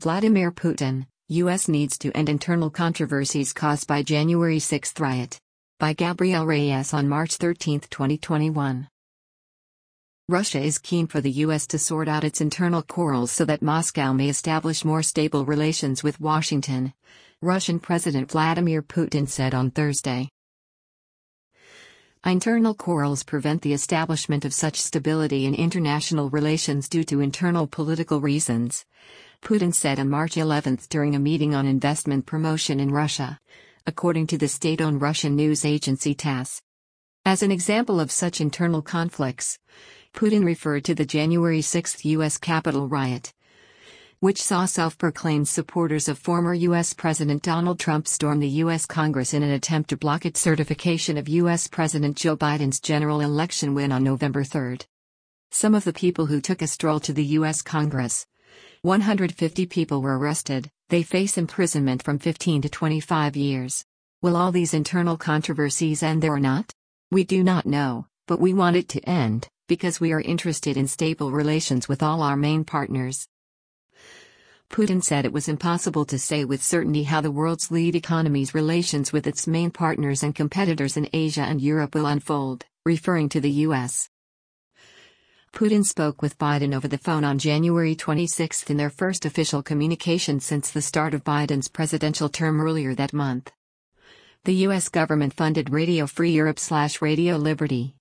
Vladimir Putin, U.S. needs to end internal controversies caused by January 6 riot. By Gabriel Reyes on March 13, 2021. Russia is keen for the U.S. to sort out its internal quarrels so that Moscow may establish more stable relations with Washington, Russian President Vladimir Putin said on Thursday. Internal quarrels prevent the establishment of such stability in international relations due to internal political reasons, Putin said on March 11 during a meeting on investment promotion in Russia, according to the state-owned Russian news agency TASS. As an example of such internal conflicts, Putin referred to the January 6 U.S. Capitol riot, which saw self-proclaimed supporters of former U.S. President Donald Trump storm the U.S. Congress in an attempt to block its certification of U.S. President Joe Biden's general election win on November 3. Some of the people who took a stroll to the U.S. Congress, 150 people, were arrested. They face imprisonment from 15 to 25 years. Will all these internal controversies end there or not? We do not know, but we want it to end, because we are interested in stable relations with all our main partners. Putin said it was impossible to say with certainty how the world's lead economy's relations with its main partners and competitors in Asia and Europe will unfold, referring to the U.S. Putin spoke with Biden over the phone on January 26 in their first official communication since the start of Biden's presidential term earlier that month. The U.S. government funded Radio Free Europe/Radio Liberty,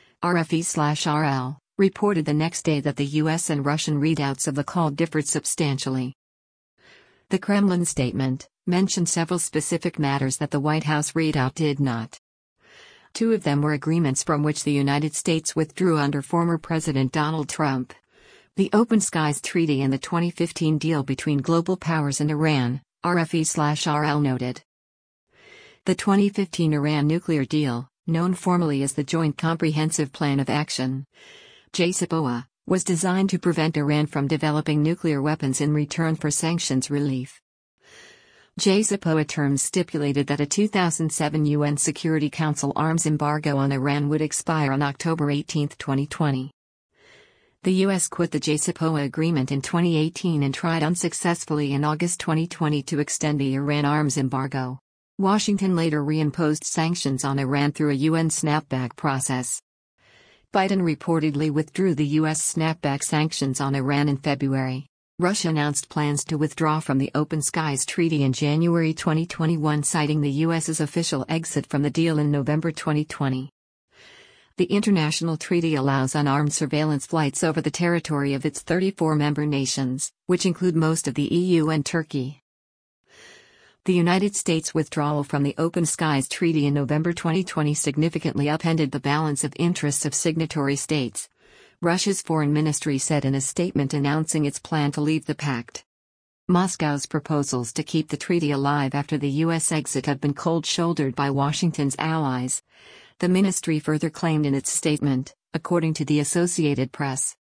RFE/RL, reported the next day that the U.S. and Russian readouts of the call differed substantially. The Kremlin statement mentioned several specific matters that the White House readout did not. Two of them were agreements from which the United States withdrew under former President Donald Trump: the Open Skies Treaty and the 2015 deal between global powers and Iran, RFE/RL noted. The 2015 Iran nuclear deal, known formally as the Joint Comprehensive Plan of Action, JCPOA, was designed to prevent Iran from developing nuclear weapons in return for sanctions relief. JCPOA terms stipulated that a 2007 UN Security Council arms embargo on Iran would expire on October 18, 2020. The U.S. quit the JCPOA agreement in 2018 and tried unsuccessfully in August 2020 to extend the Iran arms embargo. Washington later reimposed sanctions on Iran through a UN snapback process. Biden reportedly withdrew the U.S. snapback sanctions on Iran in February. Russia announced plans to withdraw from the Open Skies Treaty in January 2021, citing the U.S.'s official exit from the deal in November 2020. The international treaty allows unarmed surveillance flights over the territory of its 34 member nations, which include most of the EU and Turkey. The United States' withdrawal from the Open Skies Treaty in November 2020 significantly upended the balance of interests of signatory states, Russia's foreign ministry said in a statement announcing its plan to leave the pact. Moscow's proposals to keep the treaty alive after the U.S. exit have been cold-shouldered by Washington's allies, the ministry further claimed in its statement, according to the Associated Press.